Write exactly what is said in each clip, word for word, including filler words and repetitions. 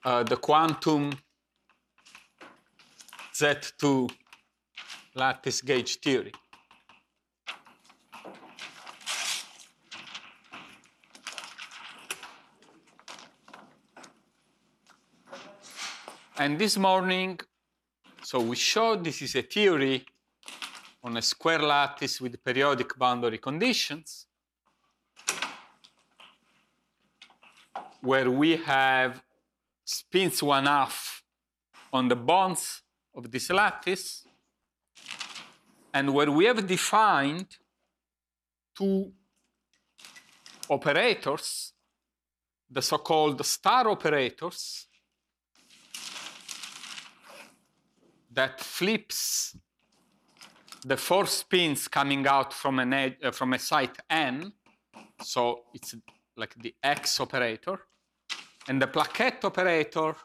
uh, the quantum Z two lattice gauge theory. And this morning, so we showed this is a theory on a square lattice with periodic boundary conditions, where we have spins one half on the bonds of this lattice, and where we have defined two operators, the so-called star operators, that flips the four spins coming out from, an edge, uh, from a site n, so it's like the X operator, and the plaquette operator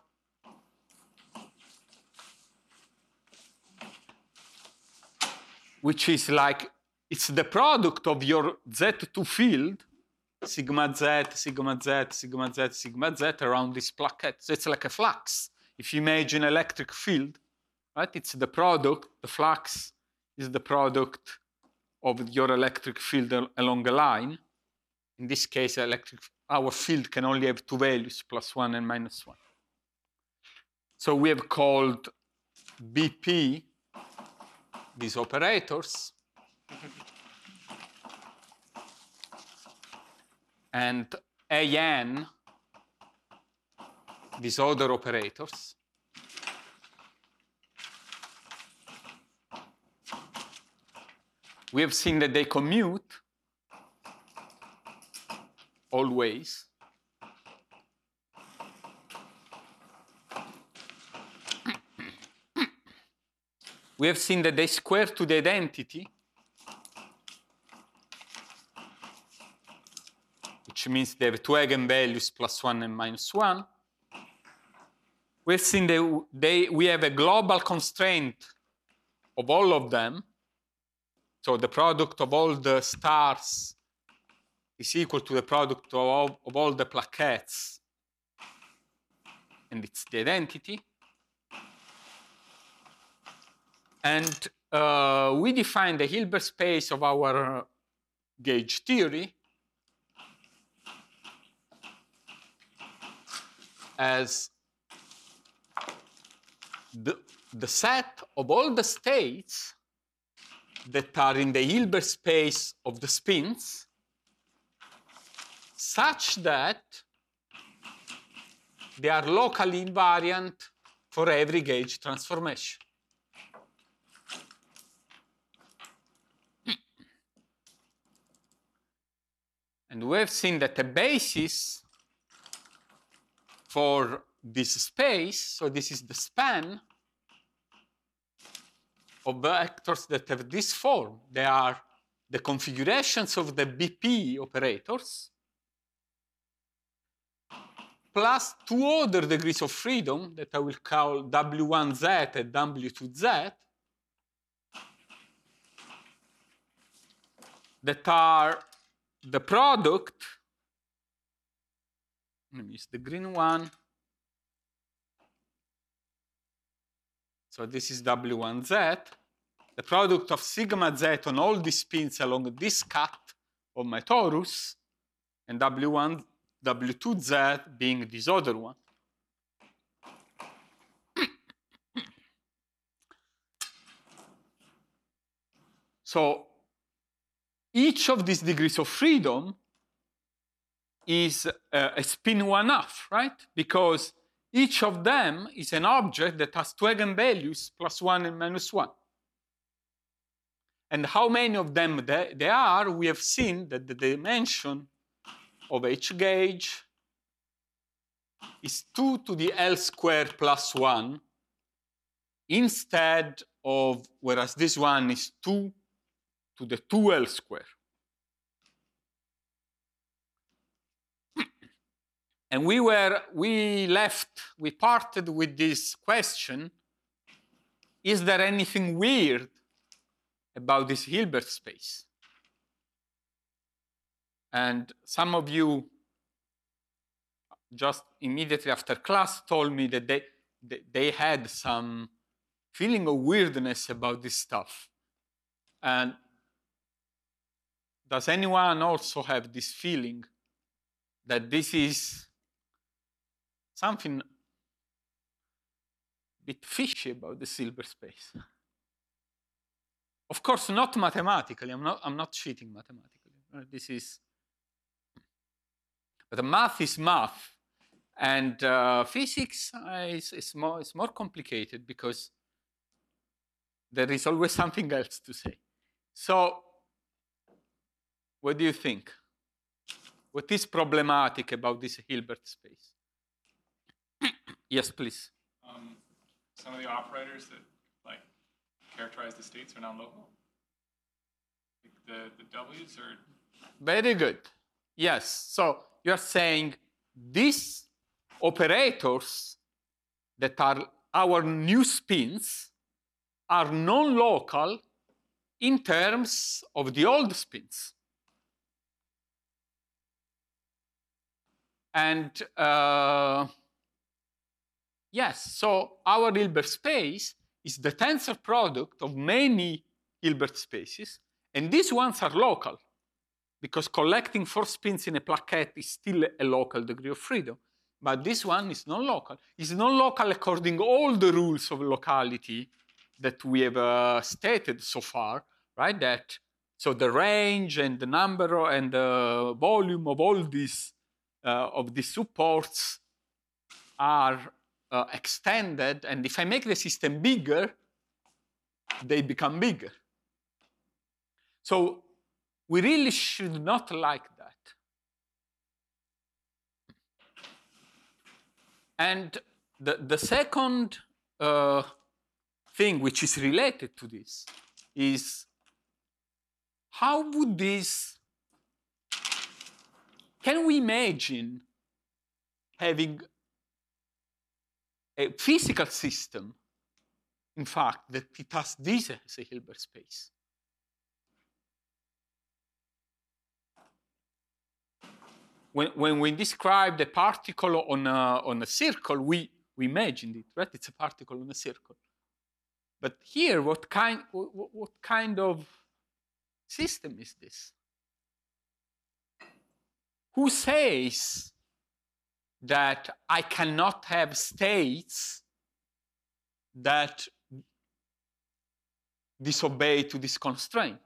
which is like, it's the product of your Z two field, sigma Z, sigma Z, sigma Z, sigma Z around this plaquette. So it's like a flux. If you imagine electric field, right? It's the product, the flux is the product of your electric field along a line. In this case, electric, our field can only have two values, plus one and minus one. So we have called B P these operators, and A N these other operators. We have seen that they commute always. We have seen that they square to the identity, which means they have two eigenvalues, plus one and minus one. We have seen that they, we have a global constraint of all of them. So the product of all the stars is equal to the product of all, of all the plaquettes, and it's the identity. And uh, we define the Hilbert space of our gauge theory as the, the set of all the states that are in the Hilbert space of the spins, such that they are locally invariant for every gauge transformation. And we have seen that the basis for this space, so this is the span of vectors that have this form. They are the configurations of the B P operators plus two other degrees of freedom that I will call W one Z and W two Z that are the product, let me use the green one. So this is W one Z, the product of sigma Z on all these spins along this cut of my torus, and W one, W two Z being this other one. So each of these degrees of freedom is uh, a spin one half, right? Because each of them is an object that has two eigenvalues, plus one and minus one. And how many of them there, there are, we have seen that the dimension of H gauge is two to the L squared plus one, instead of, whereas this one is two to the two L squared. And we were, we left, we parted with this question, is there anything weird about this Hilbert space? And some of you just immediately after class told me that they, they, they had some feeling of weirdness about this stuff. And does anyone also have this feeling that this is something a bit fishy about the Hilbert space? Of course, not mathematically. I'm not, I'm not cheating mathematically. Right? This is, but the math is math. And uh, physics uh, is, is, more, is more complicated because there is always something else to say. So, what do you think? What is problematic about this Hilbert space? Yes, please. Um, some of the operators that like characterize the states are non-local. Like the the W's are. Very good. Yes. So you are saying these operators that are our new spins are non-local in terms of the old spins. And uh, yes, so our Hilbert space is the tensor product of many Hilbert spaces, and these ones are local, because collecting four spins in a plaquette is still a local degree of freedom. But this one is non-local. It's non-local according to all the rules of locality that we have uh, stated so far, right? That so the range and the number and the volume of all these uh, of these supports are uh, extended, and if I make the system bigger, they become bigger. So we really should not like that. And the, the second uh, thing which is related to this is how would this, can we imagine having a physical system, in fact, that it has this as a Hilbert space? When, when we describe the particle on a, on a circle, we, we imagined it, right? It's a particle on a circle. But here, what kind, what, what kind of system is this? Who says that I cannot have states that disobey to this constraint?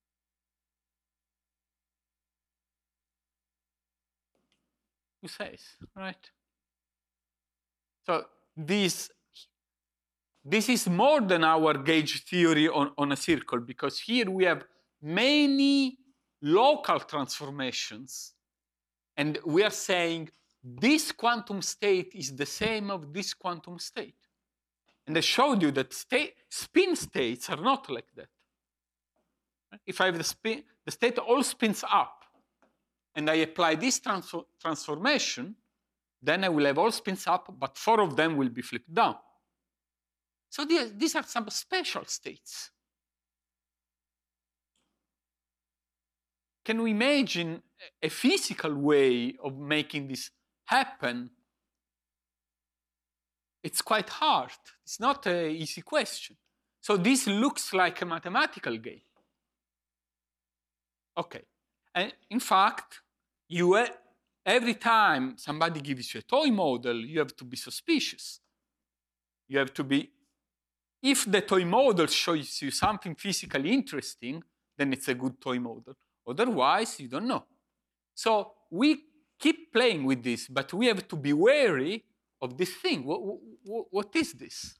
Who says, right? So this, this is more than our gauge theory on, on a circle, because here we have many local transformations, and we are saying this quantum state is the same of this quantum state. And I showed you that state, spin states are not like that. If I have the, spin, the state all spins up, and I apply this trans transformation, then I will have all spins up, but four of them will be flipped down. So these, these are some special states. Can we imagine a physical way of making this happen? It's quite hard. It's not an easy question. So this looks like a mathematical game. Okay. And in fact, you every time somebody gives you a toy model, you have to be suspicious. You have to be, if the toy model shows you something physically interesting, then it's a good toy model. Otherwise, you don't know. So we keep playing with this, but we have to be wary of this thing. What, what, what is this?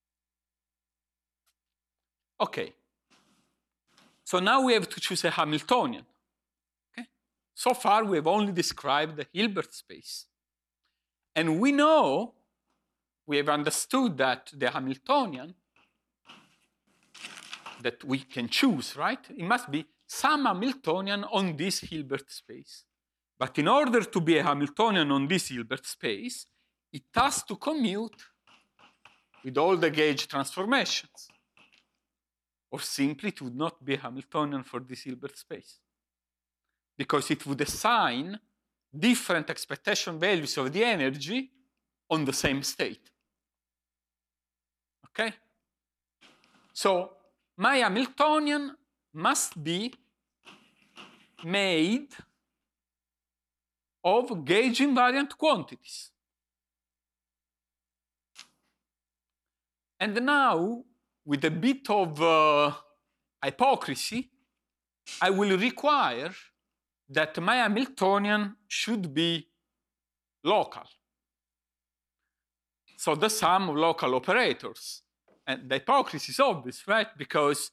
Okay. So now we have to choose a Hamiltonian. So far, we have only described the Hilbert space. And we know, we have understood that the Hamiltonian that we can choose, right? It must be some Hamiltonian on this Hilbert space. But in order to be a Hamiltonian on this Hilbert space, it has to commute with all the gauge transformations. Or simply, it would not be a Hamiltonian for this Hilbert space, because it would assign different expectation values of the energy on the same state. Okay? So my Hamiltonian must be made of gauge invariant quantities. And now, with a bit of uh, hypocrisy, I will require that my Hamiltonian should be local. So the sum of local operators. And the hypocrisy is obvious, right? Because,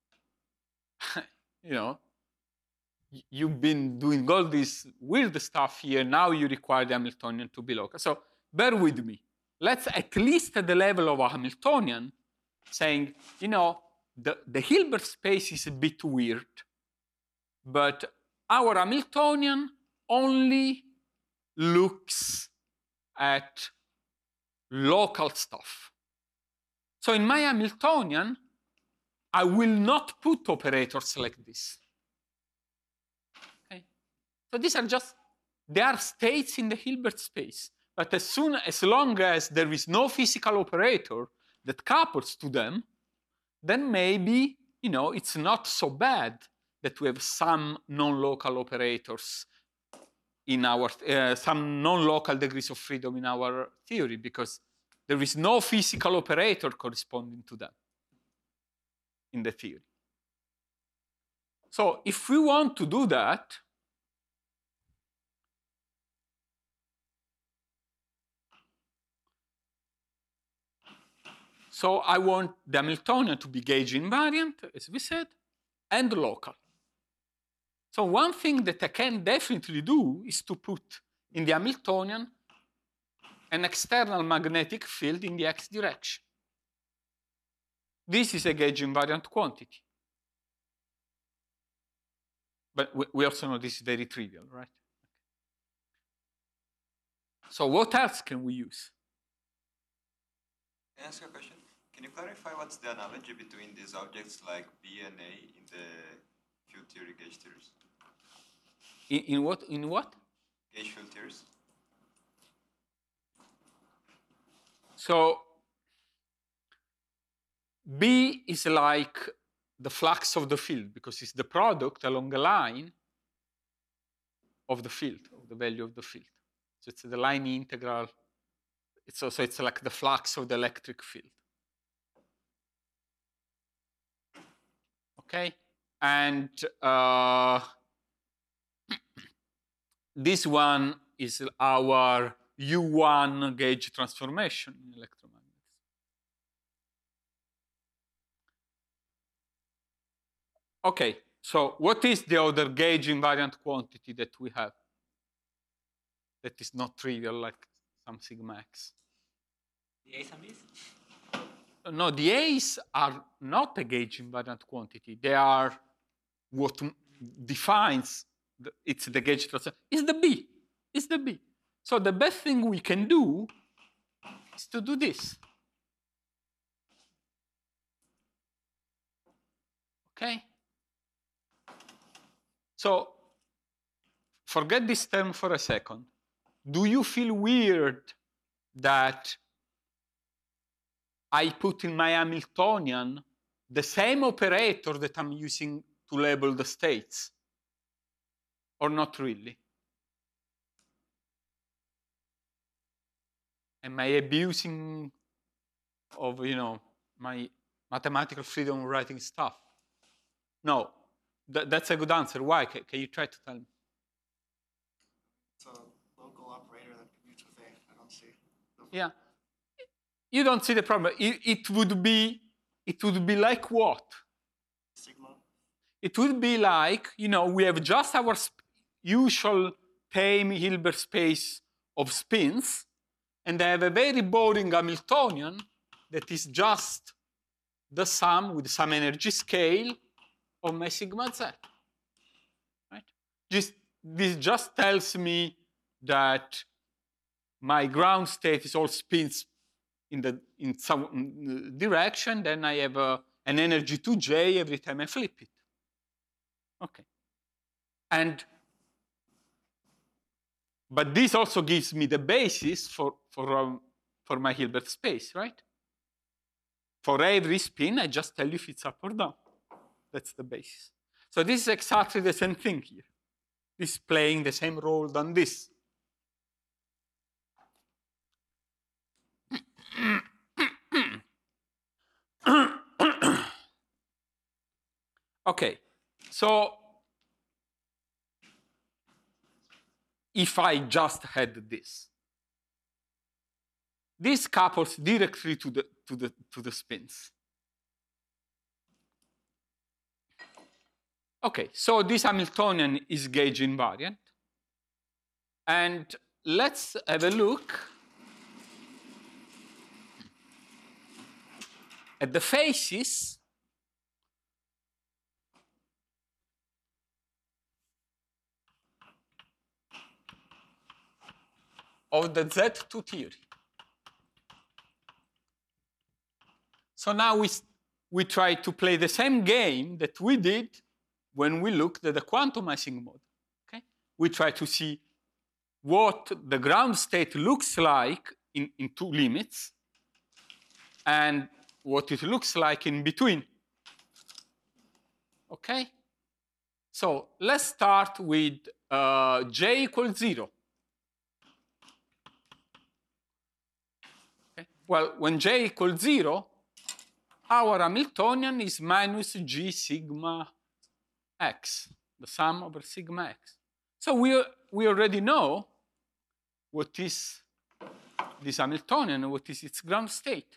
you know, you've been doing all this weird stuff here. Now you require the Hamiltonian to be local. So bear with me. Let's at least at the level of a Hamiltonian saying, you know, the, the Hilbert space is a bit weird, but our Hamiltonian only looks at local stuff. So in my Hamiltonian, I will not put operators like this. Okay? So these are just, they are states in the Hilbert space. But as soon as long as there is no physical operator that couples to them, then maybe, you know, it's not so bad that we have some non-local operators in our, uh, some non-local degrees of freedom in our theory, because there is no physical operator corresponding to them in the theory. So if we want to do that, so I want the Hamiltonian to be gauge invariant, as we said, and local. So one thing that I can definitely do is to put in the Hamiltonian an external magnetic field in the x direction. This is a gauge invariant quantity. But we also know this is very trivial, right? So what else can we use? Can I ask you a question? Can you clarify what's the analogy between these objects like B and A in the field theory gauge theories? In, in what? In what? Gauge field theories. So B is like the flux of the field, because it's the product along a line of the field, of the value of the field. So it's the line integral. It's also it's like the flux of the electric field. Okay, and uh, this one is our U one gauge transformation in electromagnets. Okay, so what is the other gauge invariant quantity that we have that is not trivial like some sigma x? The A's and B's? No, the A's are not a gauge invariant quantity. They are what defines the, it's the gauge transformation. It's the B. It's the B. So the best thing we can do is to do this. Okay? So forget this term for a second. Do you feel weird that I put in my Hamiltonian the same operator that I'm using to label the states? Or not really? Am I abusing of, you know, my mathematical freedom of writing stuff? No. Th that's a good answer. Why? Can, can you try to tell me? It's a local operator that commutes with A. I don't see. Yeah. You don't see the problem. It, it would be, it would be like what? Sigma. It would be like, you know, we have just our usual tame Hilbert space of spins, and I have a very boring Hamiltonian that is just the sum with some energy scale of my sigma z. Right? Just, this just tells me that my ground state is all spins in the in some direction. Then I have a, an energy to J every time I flip it. Okay. And But this also gives me the basis for, for, um, for my Hilbert space, right? For every spin, I just tell you if it's up or down. That's the basis. So this is exactly the same thing here. This is playing the same role than this. Okay, so if I just had this, this couples directly to the to the to the spins. Okay, so this Hamiltonian is gauge invariant, and let's have a look at the faces of the Z two theory. So now we, we try to play the same game that we did when we looked at the quantumizing model. Okay? We try to see what the ground state looks like in, in two limits and what it looks like in between. Okay? So let's start with uh, J equals zero. Okay? Well, when J equals zero, our Hamiltonian is minus G sigma x, the sum over sigma x. So we, we already know what is this Hamiltonian and what is its ground state.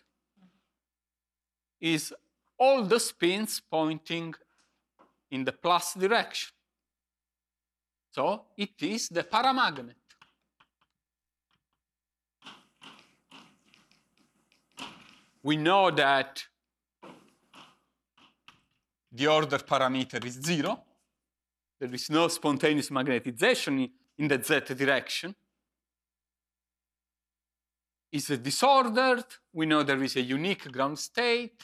Is all the spins pointing in the plus direction. So it is the paramagnet. We know that the order parameter is zero. There is no spontaneous magnetization in the Z direction. It's disordered. We know there is a unique ground state.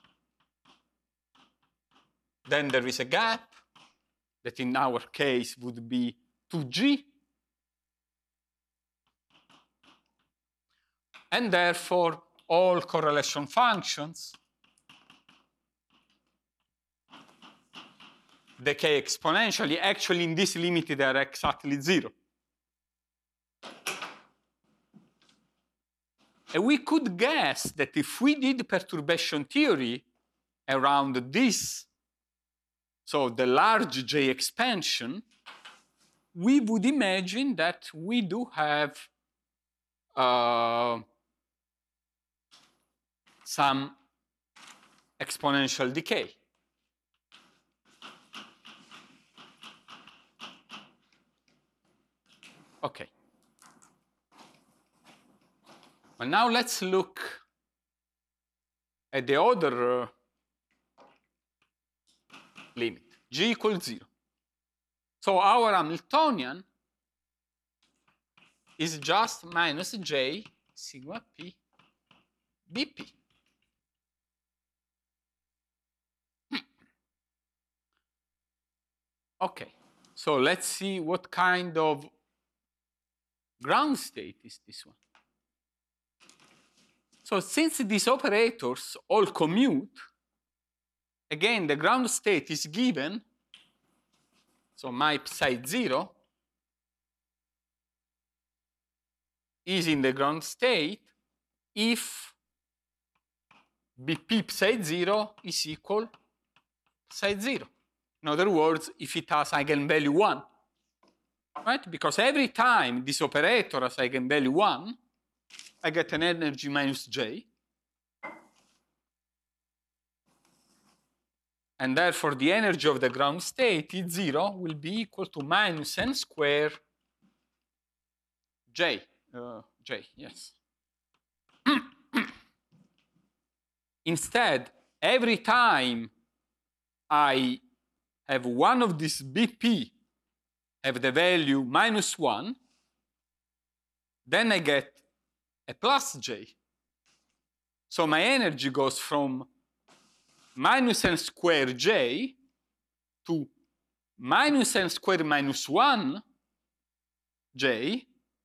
Then there is a gap that in our case would be two G. And therefore, all correlation functions decay exponentially. Actually, in this limit, they are exactly zero. And we could guess that if we did perturbation theory around this, so the large J expansion, we would imagine that we do have uh, some exponential decay. Okay. Well, now let's look at the other uh, limit, G equals zero. So our Hamiltonian is just minus J sigma P B P. Okay, so let's see what kind of ground state is this one. So since these operators all commute, again, the ground state is given. So my psi zero is in the ground state if B P psi zero is equal psi zero. In other words, if it has eigenvalue one. Right? Because every time this operator has eigenvalue one, I get an energy minus J. And therefore, the energy of the ground state, T zero, will be equal to minus n squared J. Uh, J, yes. Instead, every time I have one of these B P have the value minus one, then I get a plus J. So my energy goes from minus n squared J to minus n squared minus one J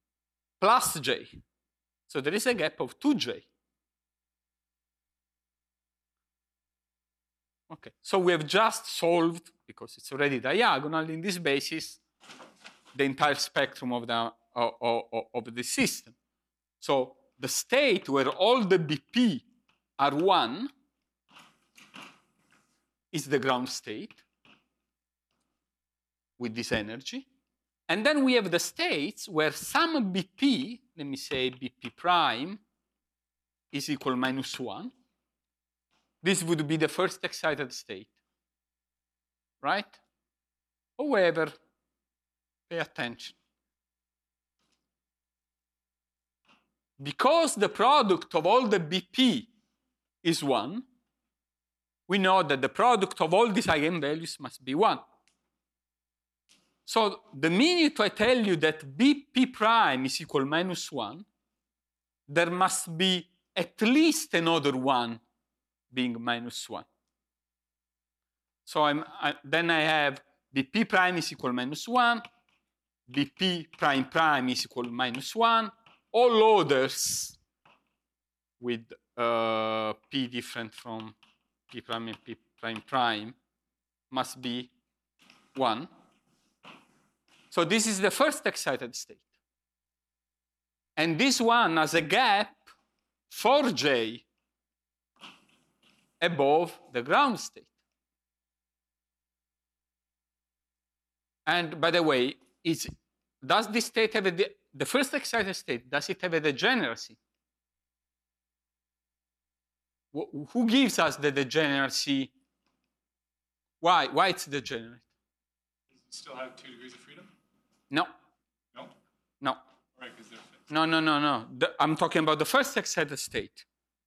plus j. So there is a gap of two j. Okay, so we have just solved, because it's already diagonal in this basis, the entire spectrum of the, of, of, of the system. So the state where all the B P are one is the ground state with this energy. And then we have the states where some B P, let me say B P prime, is equal minus one. This would be the first excited state, right? However, pay attention. Because the product of all the B P is one, we know that the product of all these eigenvalues must be one. So the minute I tell you that B P prime is equal minus one, there must be at least another one being minus one. So I'm, I, then I have B P prime is equal minus one, B P prime prime is equal minus one, all others with uh, P different from P prime and P prime prime must be one. So this is the first excited state. And this one has a gap for j above the ground state. And by the way, is, does this state have a, the first excited state, does it have a degeneracy? Who gives us the degeneracy? Why? Why it's degenerate? Does it still have two degrees of freedom? No. No? No. Right, because they're fixed. No, no, no, no. The, I'm talking about the first excited state.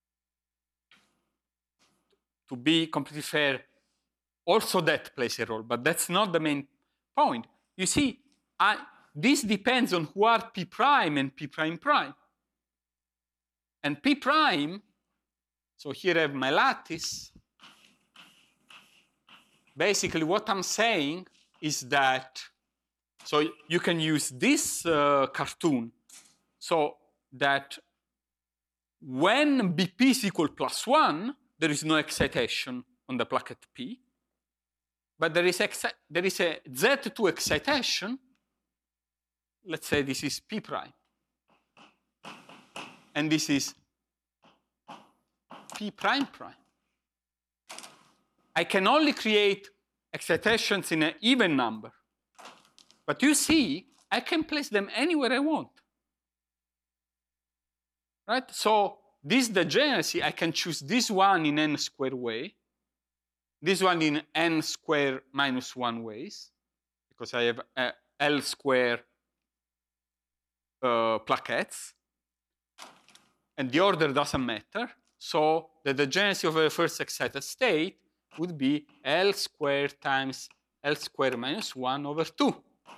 To be completely fair, also that plays a role, but that's not the main point. You see, I, this depends on who are P prime and P prime prime. And P prime, so here I have my lattice. Basically, what I'm saying is that, so you can use this uh, cartoon, so that when B P is equal plus one, there is no excitation on the placket P, but there is, there is a Z two excitation. Let's say this is P prime, and this is P prime prime. I can only create excitations in an even number, but you see, I can place them anywhere I want, right? So this degeneracy, I can choose this one in n square way, this one in n square minus one ways, because I have uh, L square uh, plaquettes, and the order doesn't matter. So the degeneracy of the first excited state would be L squared times L squared minus one over two.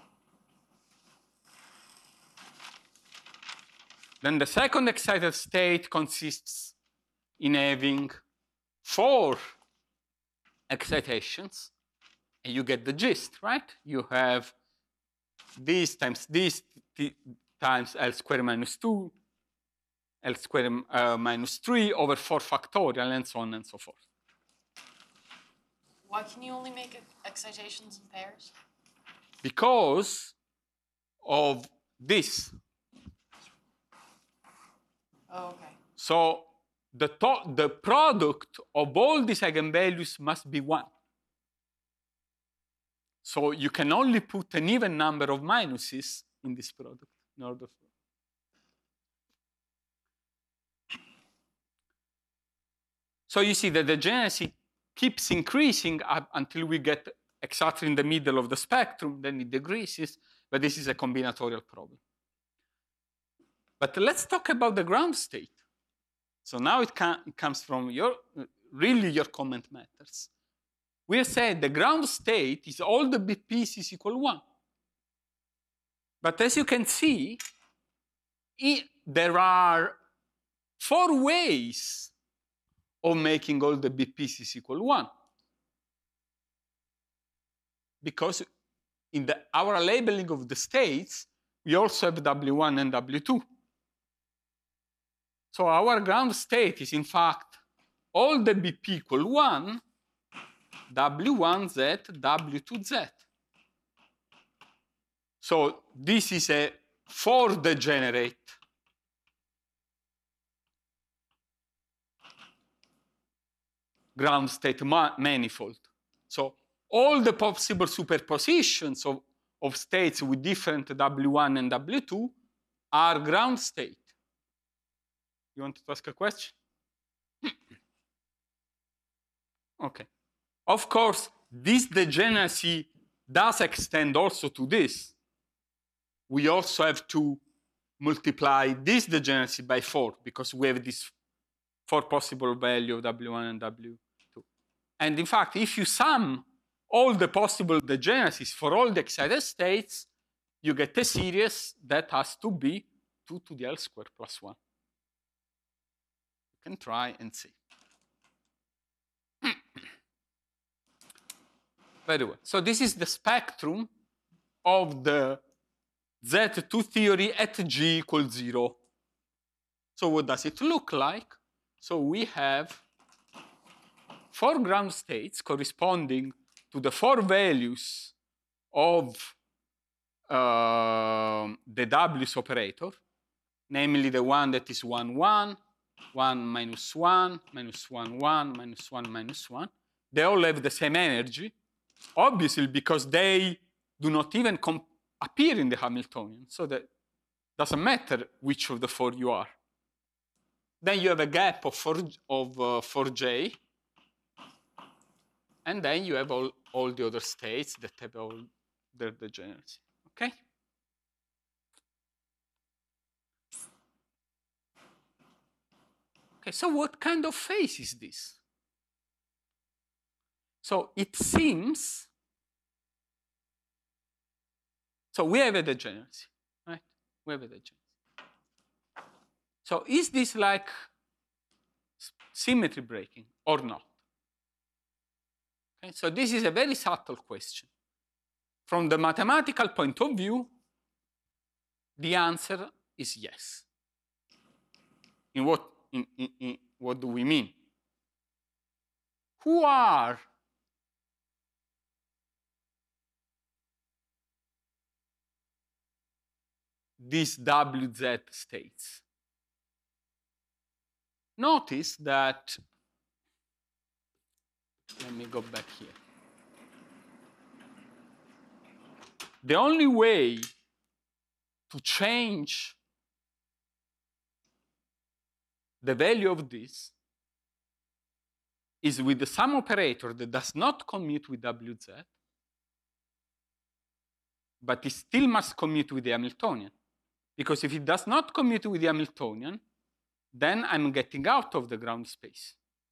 Then the second excited state consists in having four excitations, and you get the gist, right? You have this times this times L squared minus two, L squared uh, minus three over four factorial, and so on and so forth. Why can you only make excitations in pairs? Because of this. Oh, okay. So the, the product of all these eigenvalues must be one. So you can only put an even number of minuses in this product in order for. So you see that the degeneracy keeps increasing up until we get exactly in the middle of the spectrum, then it decreases, but this is a combinatorial problem. But let's talk about the ground state. So now it, can, it comes from your, really your comment matters. We have said the ground state is all the B Ps is equal one. But as you can see, it, there are four ways of making all the B Ps is equal one. Because in the, our labeling of the states, we also have W one and W two. So our ground state is, in fact, all the B P equal one, W one Z, W two Z. So this is a four-degenerate ground state ma manifold. So all the possible superpositions of, of states with different W one and W two are ground state. You want to ask a question? Okay. Of course, this degeneracy does extend also to this. We also have to multiply this degeneracy by four because we have this four possible value of W one and W two. And in fact, if you sum all the possible degeneracies for all the excited states, you get a series that has to be two to the L squared plus one. You can try and see. Very well. So this is the spectrum of the Z two theory at G equals zero. So what does it look like? So we have four ground states corresponding to the four values of uh, the W's operator, namely the one that is one, one, one minus one, minus one, one, minus one, minus one. They all have the same energy, obviously because they do not even appear in the Hamiltonian, so that doesn't matter which of the four you are. Then you have a gap of four, of, uh, four J, and then you have all, all the other states that have all their degeneracy, okay? Okay, so what kind of phase is this? So it seems, so we have a degeneracy, right? We have a degeneracy. So is this like symmetry breaking or not? Okay, so this is a very subtle question. From the mathematical point of view, the answer is yes. In what, in, in, in what do we mean? Who are these W Z states? Notice that, let me go back here. The only way to change the value of this is with the sum operator that does not commute with W Z, but it still must commute with the Hamiltonian. Because if it does not commute with the Hamiltonian, then I'm getting out of the ground space.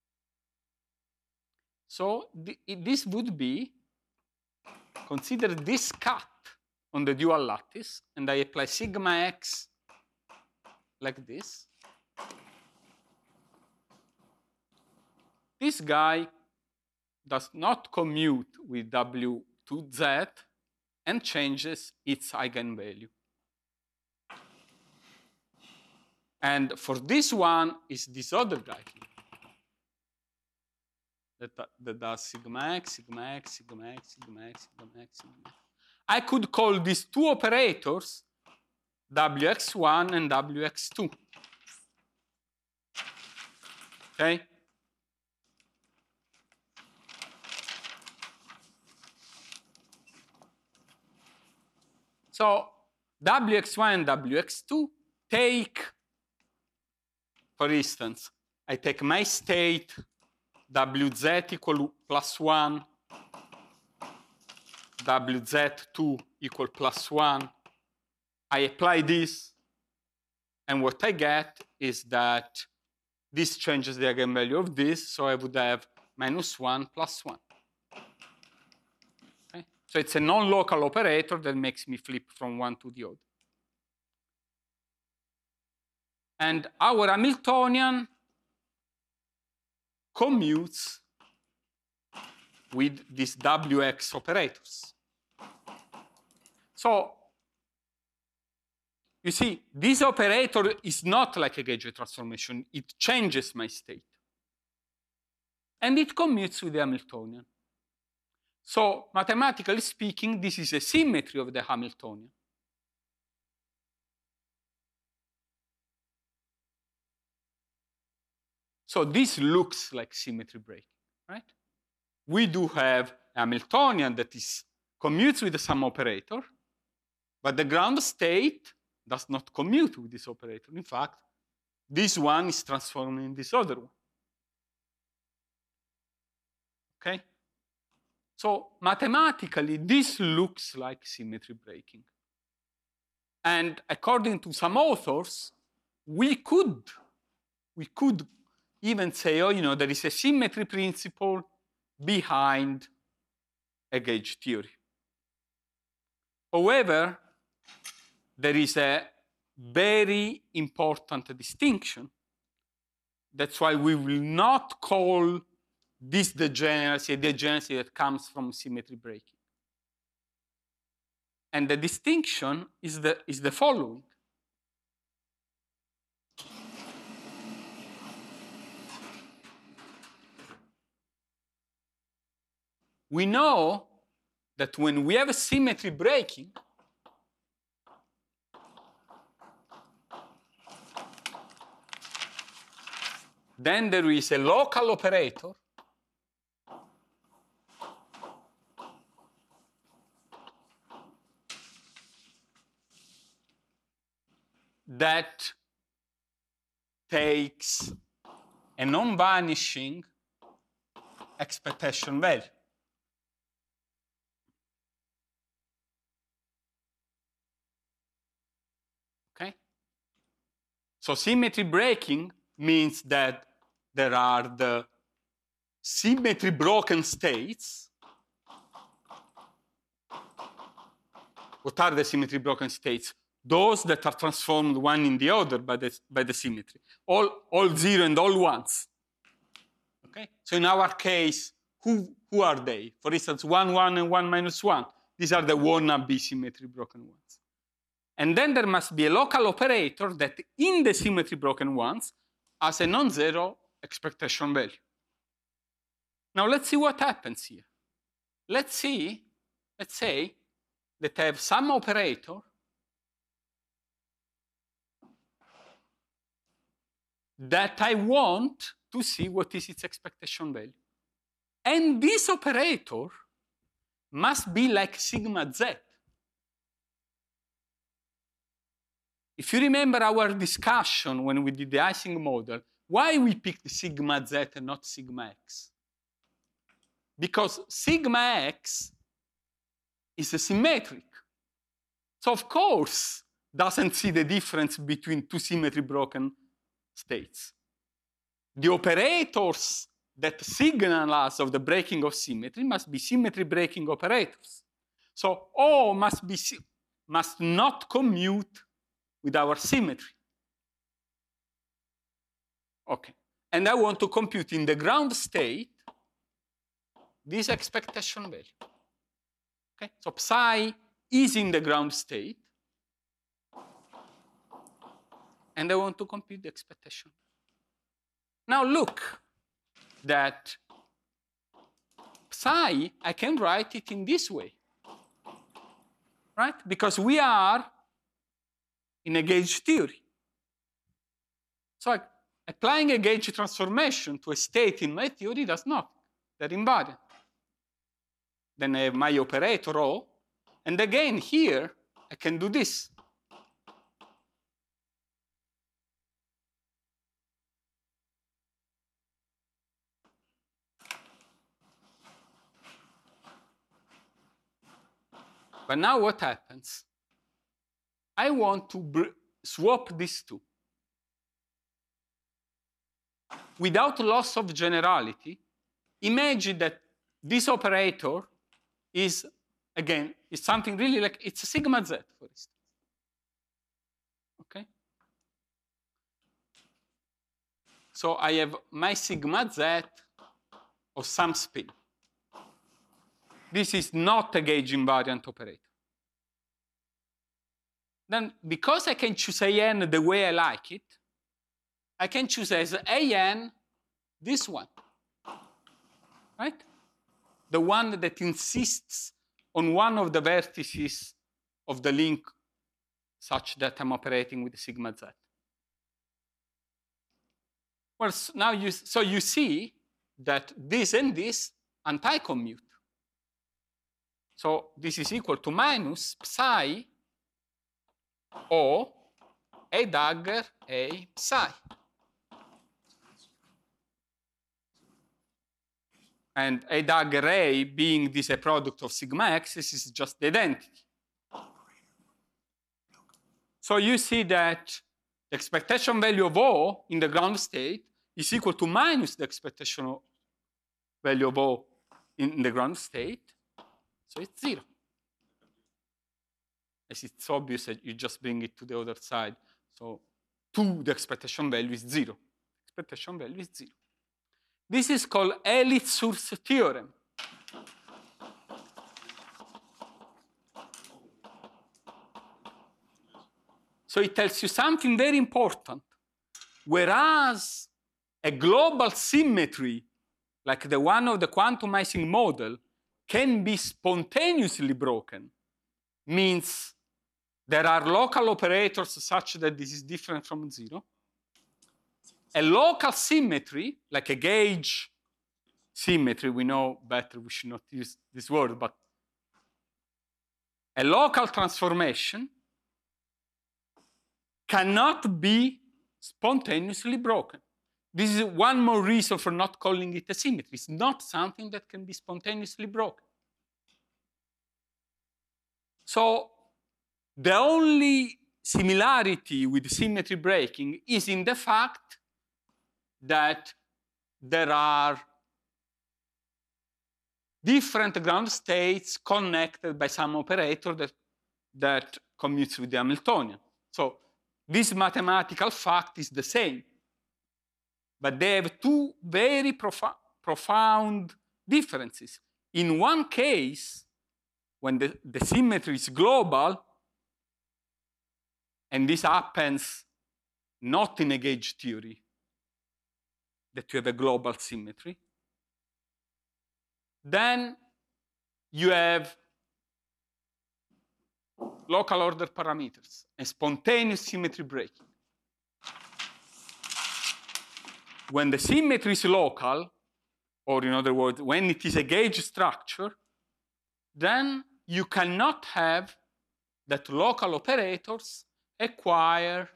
So th this would be, consider this cut on the dual lattice, and I apply sigma x like this. This guy does not commute with W two Z and changes its eigenvalue. And for this one is this other guy that, that does sigma x, sigma x, sigma x, sigma x, sigma x, sigma x. I could call these two operators W X one and W X two. Okay? So W X one and W X two take, for instance, I take my state W Z equal plus one, W Z two equal plus one. I apply this, and what I get is that this changes the eigenvalue of this, so I would have minus one plus one. Okay? So it's a non-local operator that makes me flip from one to the other. And our Hamiltonian commutes with these W X operators. So you see, this operator is not like a gauge transformation. It changes my state. And it commutes with the Hamiltonian. So mathematically speaking, this is a symmetry of the Hamiltonian. So this looks like symmetry breaking, right? We do have a Hamiltonian that is commutes with some operator, but the ground state does not commute with this operator. In fact, this one is transforming in this other one. Okay? So mathematically, this looks like symmetry breaking. And according to some authors, we could, we could even say, oh, you know, there is a symmetry principle behind a gauge theory. However, there is a very important distinction. That's why we will not call this degeneracy a degeneracy that comes from symmetry breaking. And the distinction is the, is the following. We know that when we have a symmetry breaking, then there is a local operator that takes a non-vanishing expectation value. Okay? So symmetry breaking means that there are the symmetry broken states. What are the symmetry broken states? Those that are transformed one in the other by the, by the symmetry. All, all zero and all ones. Okay? So in our case, who, who are they? For instance, one, one, and one minus one. These are the wannabe symmetry broken ones. And then there must be a local operator that in the symmetry broken ones has a non-zero expectation value. Now let's see what happens here. Let's see, let's say that I have some operator that I want to see what is its expectation value. And this operator must be like sigma z. If you remember our discussion when we did the Ising model, why we picked sigma z and not sigma x? Because sigma x is symmetric. So of course, doesn't see the difference between two symmetry broken states. The operators that signal us of the breaking of symmetry must be symmetry breaking operators. So O must, be, must not commute with our symmetry. Okay, and I want to compute in the ground state this expectation value. Okay, so psi is in the ground state, and I want to compute the expectation. Now look that psi, I can write it in this way, right? Because we are in a gauge theory. So I, applying a gauge transformation to a state in my theory does not. They're invariant. Then I have my operator O, and again here I can do this. But now what happens? I want to swap these two. Without loss of generality, imagine that this operator is, again, is something really like, it's a sigma z, for instance. Okay? So I have my sigma z of some spin. This is not a gauge invariant operator. then because I can choose A N the way I like it, I can choose as A N this one, right? The one that insists on one of the vertices of the link such that I'm operating with sigma z. Well, now you, so you see that this and this anti-commute. So this is equal to minus psi O A dagger A psi. And A dagger A being this a product of sigma x, this is just the identity. So you see that the expectation value of O in the ground state is equal to minus the expectation value of O in the ground state. So it's zero. As it's obvious that you just bring it to the other side. So two, the expectation value is zero. Expectation value is zero. This is called Elitzur's theorem. So it tells you something very important. Whereas a global symmetry, like the one of the quantumizing model, can be spontaneously broken, means there are local operators such that this is different from zero. A local symmetry, like a gauge symmetry, we know better, we should not use this word, but a local transformation cannot be spontaneously broken. This is one more reason for not calling it a symmetry. It's not something that can be spontaneously broken. So the only similarity with symmetry breaking is in the fact that there are different ground states connected by some operator that, that commutes with the Hamiltonian. So this mathematical fact is the same. But they have two very prof- profound differences. In one case, when the, the symmetry is global, and this happens not in a gauge theory, that you have a global symmetry, then you have local order parameters and spontaneous symmetry breaking. When the symmetry is local, or in other words, when it is a gauge structure, then you cannot have that local operators acquire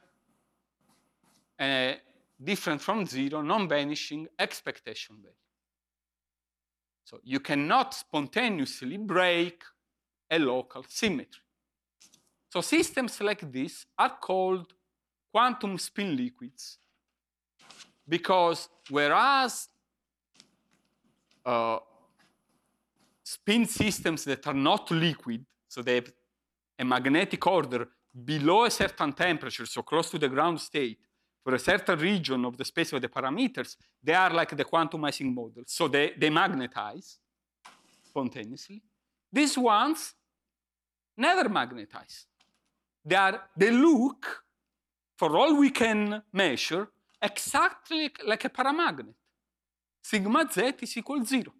a different from zero, non-vanishing expectation value. So you cannot spontaneously break a local symmetry. So systems like this are called quantum spin liquids, because whereas uh, spin systems that are not liquid, so they have a magnetic order below a certain temperature, so close to the ground state, for a certain region of the space of the parameters, they are like the quantumizing model. So they, they magnetize spontaneously. These ones never magnetize. They, are, they look, for all we can measure, exactly like a paramagnet. Sigma z is equal to zero.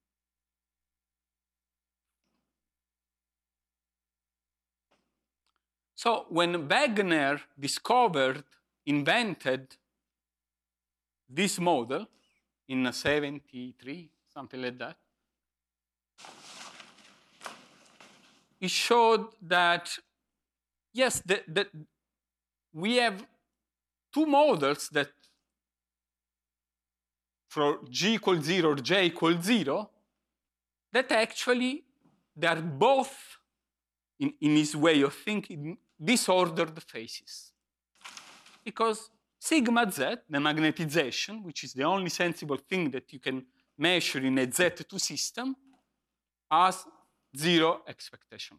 So when Wegener discovered, invented this model in seventy-three, something like that, he showed that, yes, the, the, we have two models that for g equals zero or j equals zero, that actually they are both, in, in his way of thinking, disordered phases. Because sigma z, the magnetization, which is the only sensible thing that you can measure in a Z two system, has zero expectation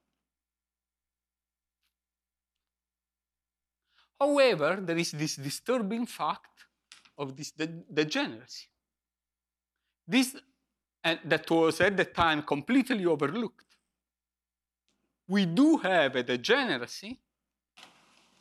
value. However, there is this disturbing fact of this de- degeneracy. This, and that was at the time completely overlooked. We do have a degeneracy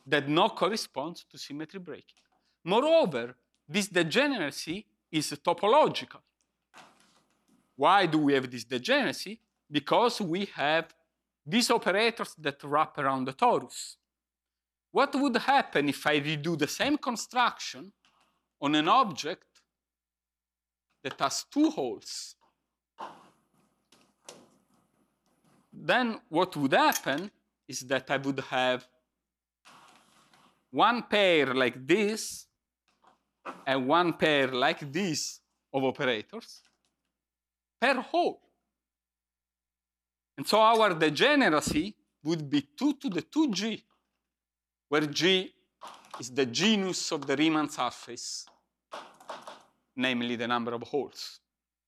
that not corresponds to symmetry breaking. Moreover, this degeneracy is topological. Why do we have this degeneracy? Because we have these operators that wrap around the torus. What would happen if I redo the same construction on an object that has two holes? Then what would happen is that I would have one pair like this and one pair like this of operators per hole. And so our degeneracy would be two to the two G, where G is the genus of the Riemann surface, namely the number of holes.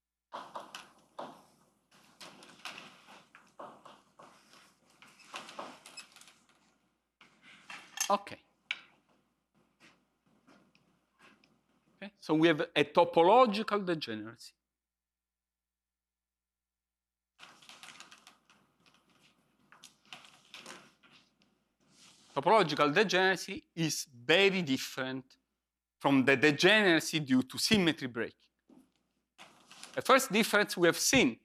Okay. Okay. So we have a topological degeneracy. Topological degeneracy is very different from the degeneracy due to symmetry breaking. The first difference we have seen,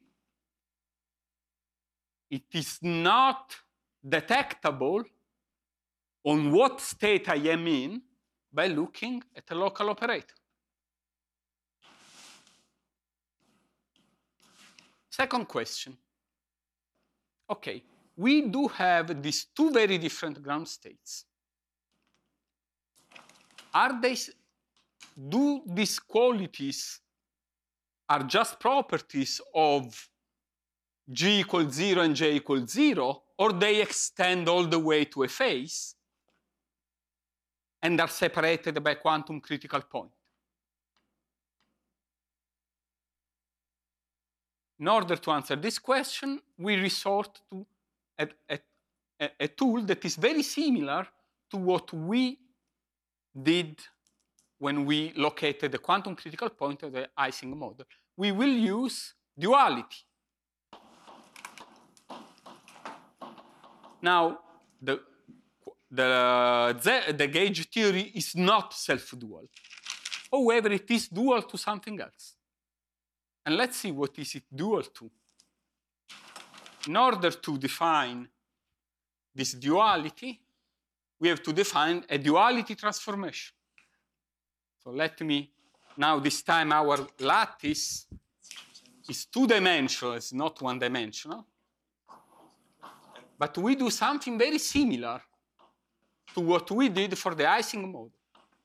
it is not detectable on what state I am in by looking at a local operator. Second question. Okay, we do have these two very different ground states. Are they, do these qualities are just properties of G equals zero and J equals zero, or they extend all the way to a phase and are separated by quantum critical point? In order to answer this question, we resort to a, a, a tool that is very similar to what we did when we located the quantum critical point of the Ising model. We will use duality. Now, the, the, the, the gauge theory is not self-dual. However, it is dual to something else. And let's see what is it dual to. In order to define this duality, we have to define a duality transformation. So let me, now this time our lattice is two-dimensional, it's not one-dimensional. But we do something very similar to what we did for the Ising model.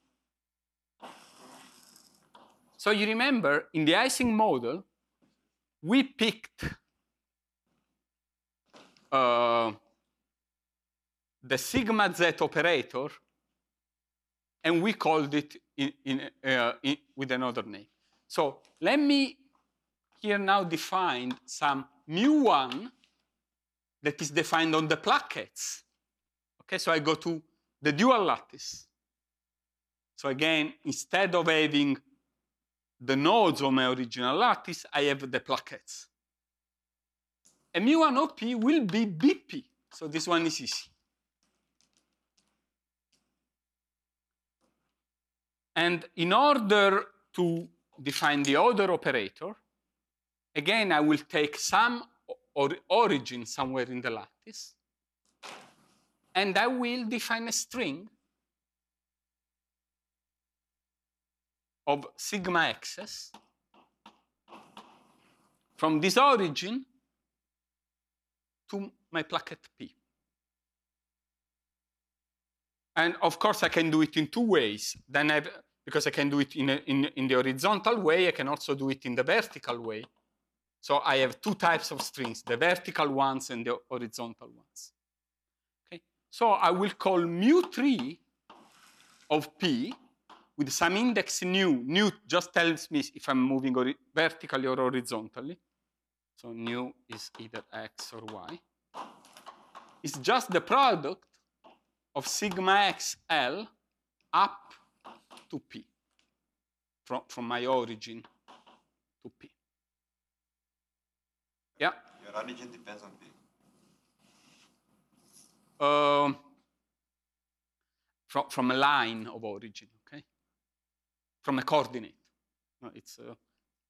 So you remember, in the Ising model, we picked uh, the sigma z operator, and we called it in, in, uh, in, with another name. So let me here now define some mu one that is defined on the plaquettes. Okay, so I go to the dual lattice. So again, instead of having the nodes on my original lattice, I have the plaquettes. And mu one O P will be B P. So this one is easy. And in order to define the other operator, again, I will take some or origin somewhere in the lattice, and I will define a string of sigma x's from this origin to my plaquette P. And of course, I can do it in two ways. Then I've, because I can do it in, a, in, in the horizontal way, I can also do it in the vertical way. So I have two types of strings, the vertical ones and the horizontal ones. Okay? So I will call mu three of P with some index nu. Nu just tells me if I'm moving vertically or horizontally. So nu is either x or y. It's just the product of sigma x L up to P, from, from my origin to P. Yeah? Your origin depends on P. Um, from, from a line of origin, okay? From a coordinate. No, it's uh,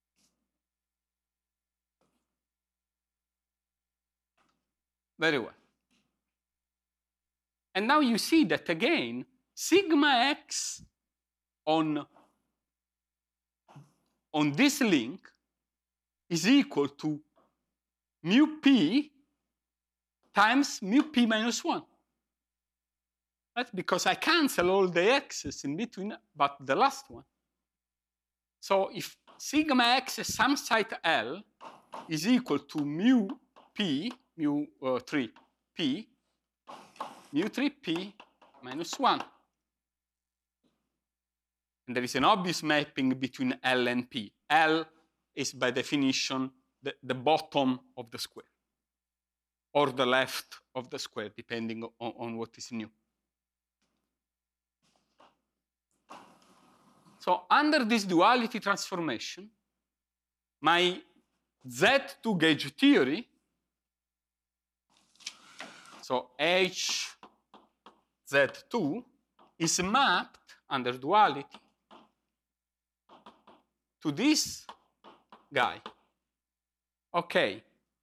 very well. And now you see that again, sigma x on, on this link is equal to mu p times mu p minus one. That's because I cancel all the x's in between, but the last one. So if sigma x is some site L is equal to mu p, mu uh, three p, mu three p minus one. And there is an obvious mapping between L and P. L is by definition the, the bottom of the square, or the left of the square, depending on, on what is new. So under this duality transformation, my Z two gauge theory, so H Z two, is mapped under duality to this guy. Okay.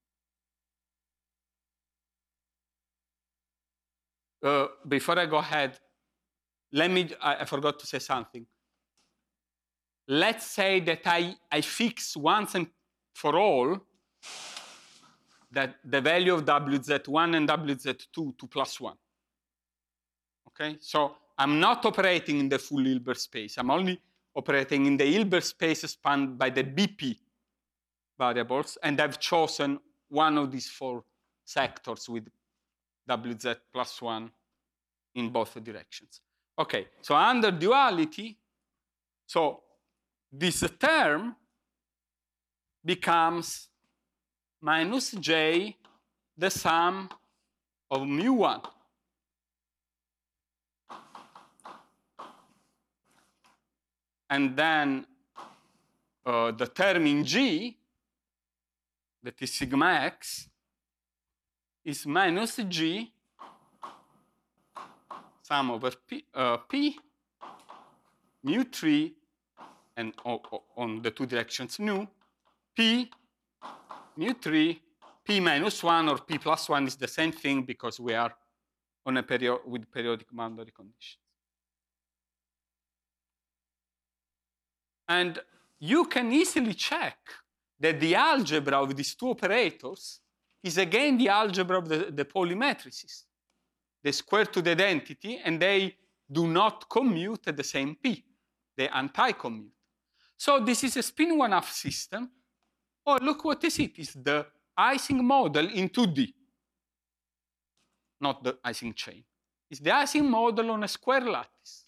Uh, before I go ahead, let me, I, I forgot to say something. Let's say that I, I fix once and for all that the value of W Z one and W Z two to plus one. Okay, so I'm not operating in the full Hilbert space. I'm only operating in the Hilbert space spanned by the B P variables, and I've chosen one of these four sectors with W Z plus one in both directions. Okay, so under duality, so this term becomes minus j, the sum of mu one. And then uh, the term in G, that is sigma x, is minus G sum over P, uh, P mu three, and o, o, on the two directions nu, P mu three, P minus one, or P plus one is the same thing because we are on a period with periodic boundary conditions. And you can easily check that the algebra of these two operators is again the algebra of the, the Pauli matrices. They square to the identity, and they do not commute at the same P. They anti-commute. So this is a spin one half system. Oh, look what is it? It's the Ising model in two D, not the Ising chain. It's the Ising model on a square lattice.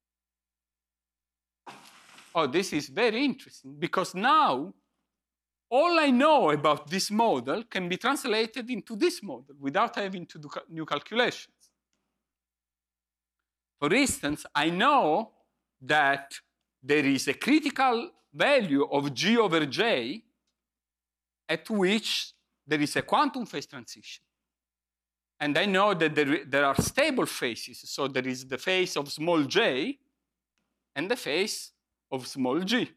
Oh, this is very interesting, because now all I know about this model can be translated into this model without having to do new calculations. For instance, I know that there is a critical value of G over J at which there is a quantum phase transition. And I know that there, there are stable phases. So there is the phase of small j and the phase of small g.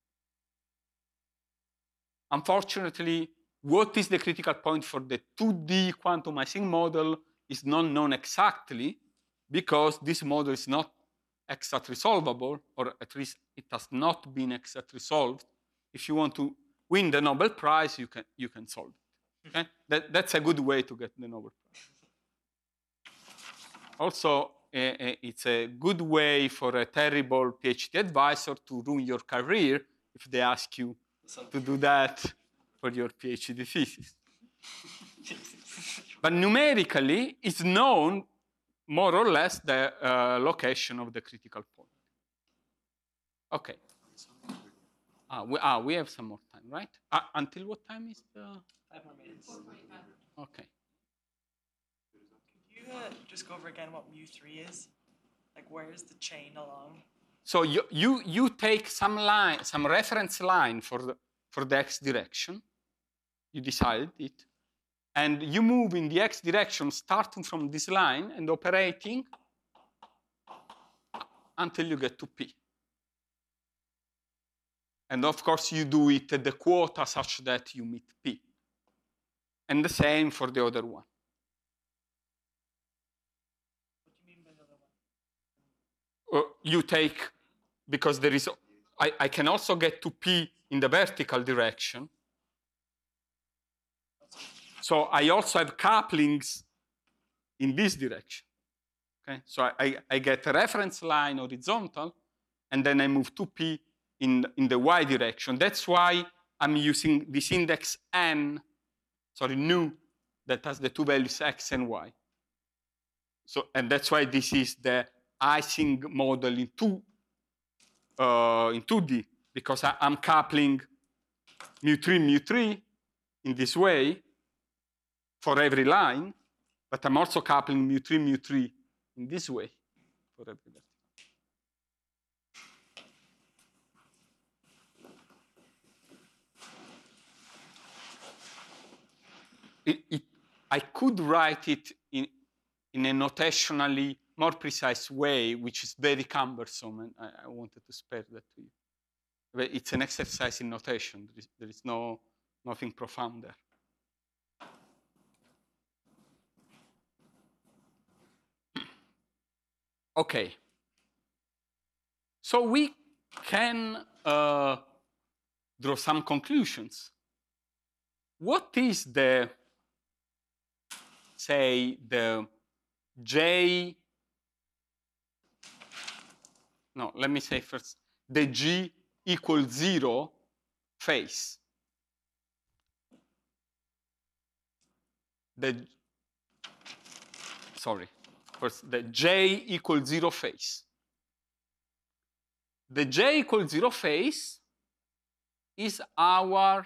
Unfortunately, what is the critical point for the two D quantum Ising model is not known exactly, because this model is not exactly solvable, or at least it has not been exactly solved. If you want to win the Nobel Prize, you can, you can solve it. Okay? That, that's a good way to get the Nobel Prize. Also, uh, uh, it's a good way for a terrible PhD advisor to ruin your career if they ask you to do that for your PhD thesis. But numerically, it's known more or less the uh, location of the critical point. Okay. Ah, we, ah, we have some more time, right? Uh, until what time is the? Five more minutes. Okay. Could you uh, just go over again what mu three is? Like, where's the chain along? So you you you take some line, some reference line for the for the x direction. You decide it, and you move in the x direction starting from this line and operating until you get to P. And of course, you do it at the quota such that you meet P. And the same for the other one. What do you mean by the other one? Uh, you take, because there is, I, I can also get to P in the vertical direction. So I also have couplings in this direction. Okay? So I, I, I get a reference line horizontal, and then I move to P in, in the y direction. That's why I'm using this index n, sorry, nu, that has the two values x and y. So, and that's why this is the Ising model in two, uh, in two D, because I, I'm coupling mu three, mu three in this way for every line, but I'm also coupling mu three, mu three in this way for every vertical. It, it, I could write it in, in a notationally more precise way, which is very cumbersome, and I, I wanted to spare that to you. But it's an exercise in notation. There is, there is no, nothing profound there. Okay. So we can uh, draw some conclusions. What is the, say, the J, no, let me say first, the G equals zero phase? The, sorry, first, the J equals zero phase. The J equals zero phase is our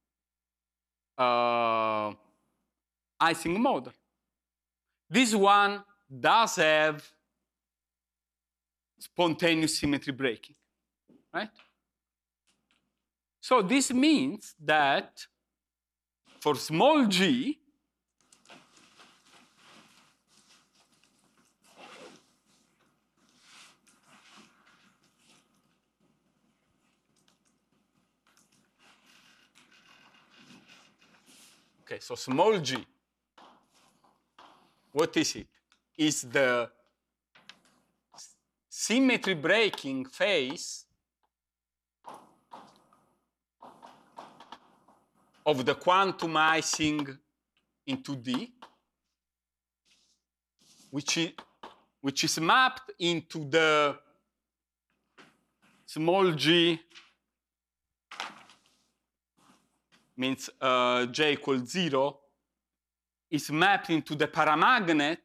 uh, Ising model. This one does have spontaneous symmetry breaking, right? So this means that for small g, okay, so small g, what is it? Is the symmetry breaking phase of the quantum Ising in two D, which is, which is mapped into the small g, means uh, j equals zero, is mapped into the paramagnet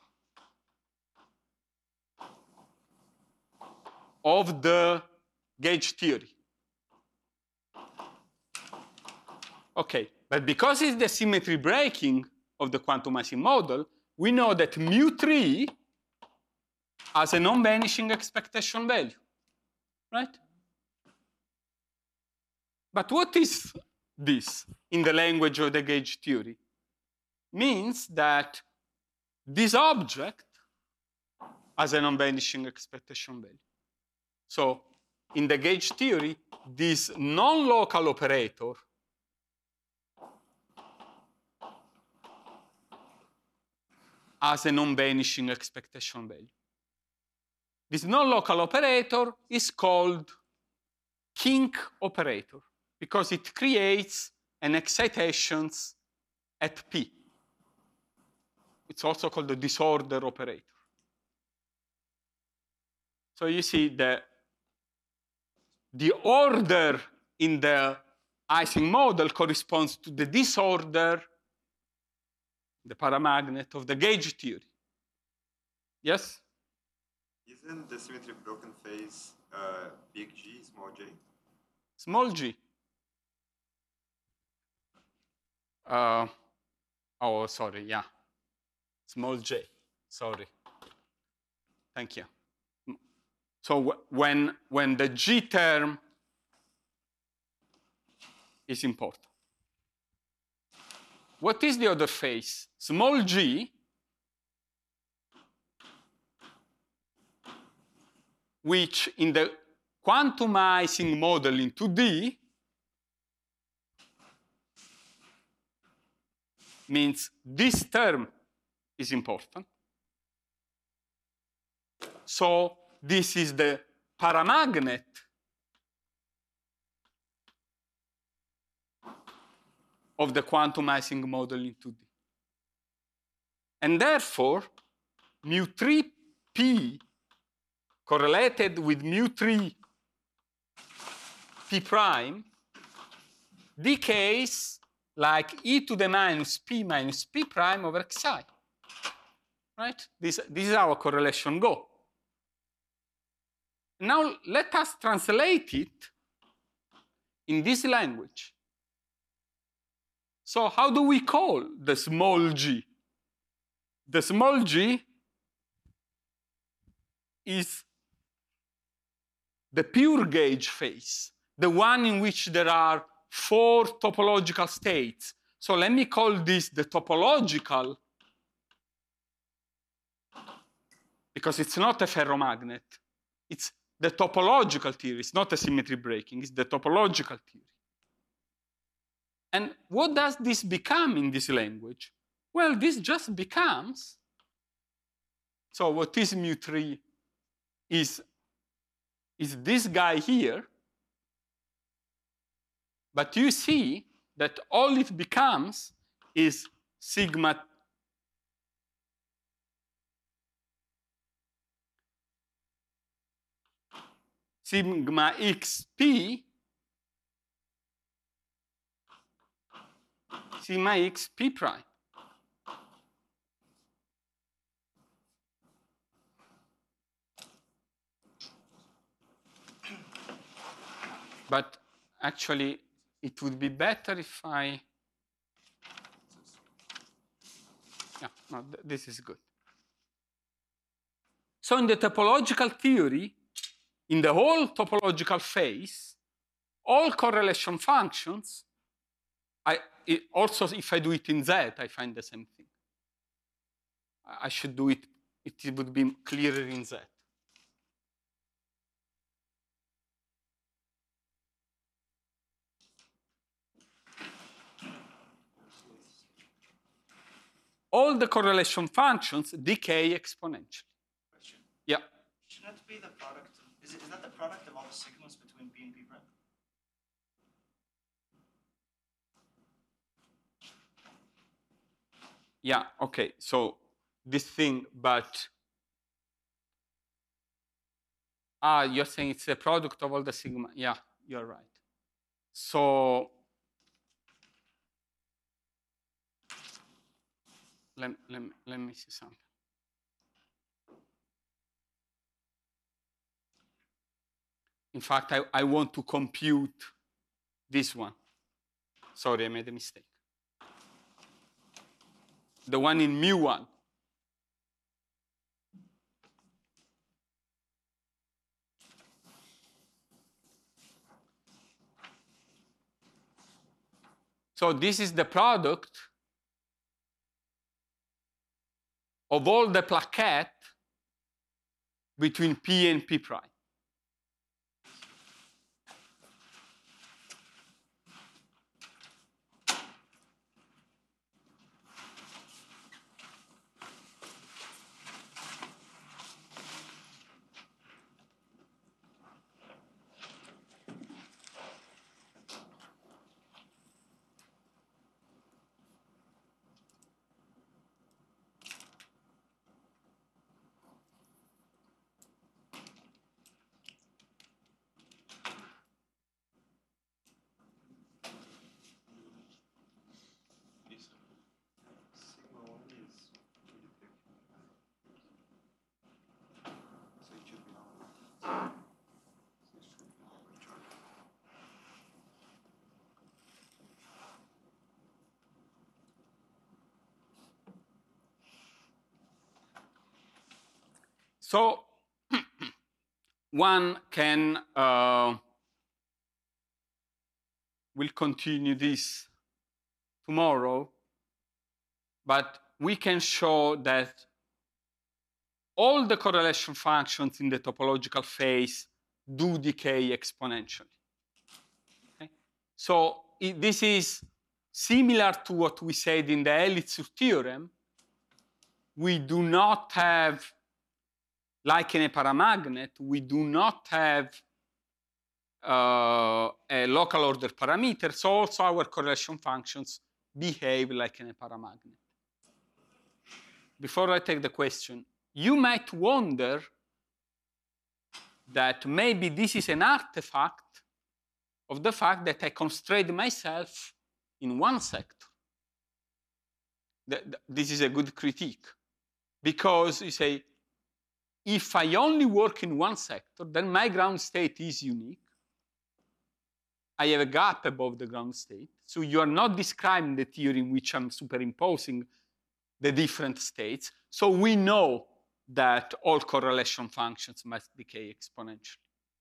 of the gauge theory. Okay, but because it's the symmetry breaking of the quantum Ising model, we know that mu three has a non-vanishing expectation value, right? But what is this in the language of the gauge theory? Means that this object has a non-vanishing expectation value. So in the gauge theory, this non-local operator has a non-vanishing expectation value. This non-local operator is called kink operator because it creates an excitations at P. It's also called the disorder operator. So you see the, the order in the Ising model corresponds to the disorder, the paramagnet of the gauge theory. Yes? Isn't the symmetry broken phase uh, big G, small j? Small g. Uh, oh, sorry, yeah. Small j, sorry. Thank you. So when, when the g term is important. What is the other phase? Small g which in the quantumizing model in two D means this term is important. So this is the paramagnet of the quantumizing model in two D. And therefore, mu three p correlated with mu three p prime decays like e to the minus p minus p prime over xi. Right? This, this is our correlation go. Now let us translate it in this language. So how do we call the small g? The small g is the pure gauge phase, the one in which there are four topological states. So let me call this the topological, because it's not a ferromagnet. It's the topological theory. It's not a symmetry breaking. It's the topological theory. And what does this become in this language? Well, this just becomes, so what is mu three is, is this guy here. But you see that all it becomes is sigma sigma xp sigma x p prime. But actually, it would be better if I, yeah, no, th this is good. So in the topological theory, in the whole topological phase, all correlation functions, I, it also if I do it in Z, I find the same thing. I should do it, it would be clearer in Z. All the correlation functions decay exponentially. Question. Yeah. Shouldn't that be the product? Of, is, it, is that the product of all the sigmas between P and P prime? Yeah, okay, so this thing, but ah, you're saying it's the product of all the sigma. Yeah, you're right. So let, let, let me see something. In fact, I, I want to compute this one. Sorry, I made a mistake. The one in mu one. So this is the product of all the plaquette between P and P prime. So one can, uh, we'll continue this tomorrow, but we can show that all the correlation functions in the topological phase do decay exponentially. Okay? So it, this is similar to what we said in the Elitzur theorem. We do not have, like in a paramagnet, we do not have uh, a local order parameter, so also our correlation functions behave like in a paramagnet. Before I take the question, you might wonder that maybe this is an artifact of the fact that I constrained myself in one sector. This is a good critique. Because you say, if I only work in one sector, then my ground state is unique. I have a gap above the ground state. So you are not describing the theory in which I'm superimposing the different states. So we know that all correlation functions must decay exponentially.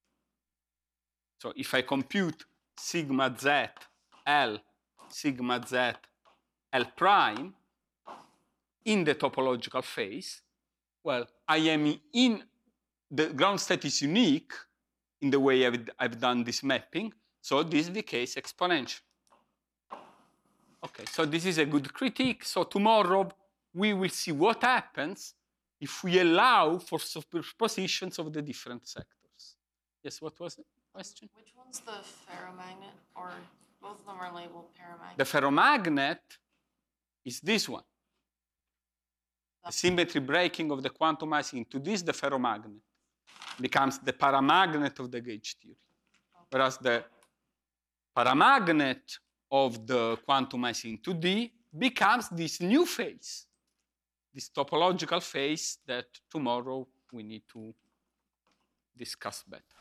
So if I compute sigma z L, sigma z L prime in the topological phase, well, I am in, the ground state is unique in the way I've, I've done this mapping, so this decays exponentially. Okay, so this is a good critique. So tomorrow we will see what happens if we allow for superpositions of the different sectors. Yes, what was the question? Which one's the ferromagnet, or both of them are labeled paramagnet? The ferromagnet is this one. The symmetry breaking of the quantumizing into this, the ferromagnet, becomes the paramagnet of the gauge theory. Okay. Whereas the paramagnet of the quantumizing into D becomes this new phase, this topological phase that tomorrow we need to discuss better.